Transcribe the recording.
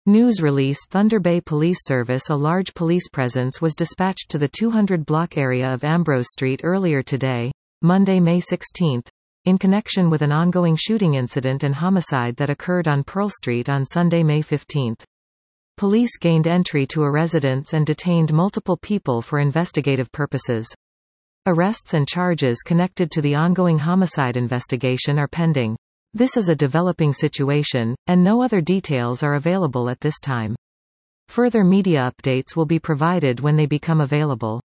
News release Thunder Bay Police Service. A large police presence was dispatched to the 200-block area of Ambrose Street earlier today, Monday, May 16, in connection with an ongoing shooting incident and homicide that occurred on Pearl Street on Sunday, May 15. Police gained entry to a residence and detained multiple people for investigative purposes. Arrests and charges connected to the ongoing homicide investigation are pending. This is a developing situation, and no other details are available at this time. Further media updates will be provided when they become available.